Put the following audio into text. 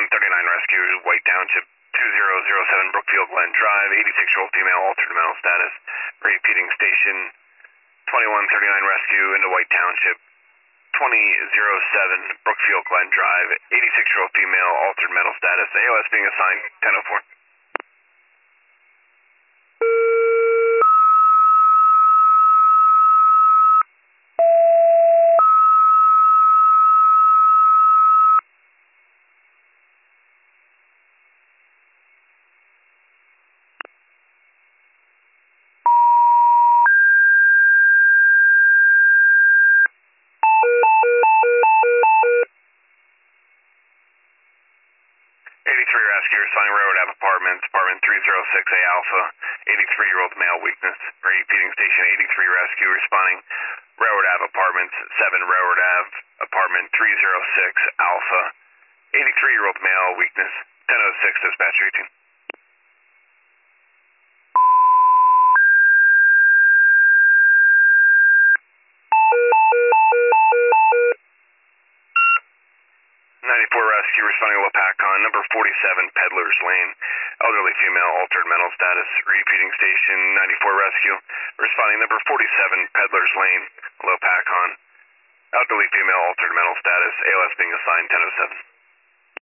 Rescue, White Township, 2007 Brookfield Glen Drive, 86-year-old female, altered mental status. Repeating station, 2139 Rescue into White Township, 2007 Brookfield Glen Drive, 86-year-old female, altered mental status. ALS being assigned 1004. 83 Rescue, responding Railroad Ave Apartments, apartment 306A Alpha, 83-year-old male, weakness. Repeating station, 83 Rescue, responding Railroad Ave Apartments, 7 Railroad Ave, apartment 306 Alpha, 83-year-old male, weakness. 1006, dispatch reaching. 94 Rescue, responding Wapakon, number 47 Peddler's Lane, elderly female, altered mental status. Repeating station, 94 Rescue, responding number 47 Peddler's Lane, Wapakon, elderly female, altered mental status. ALS being assigned 1007.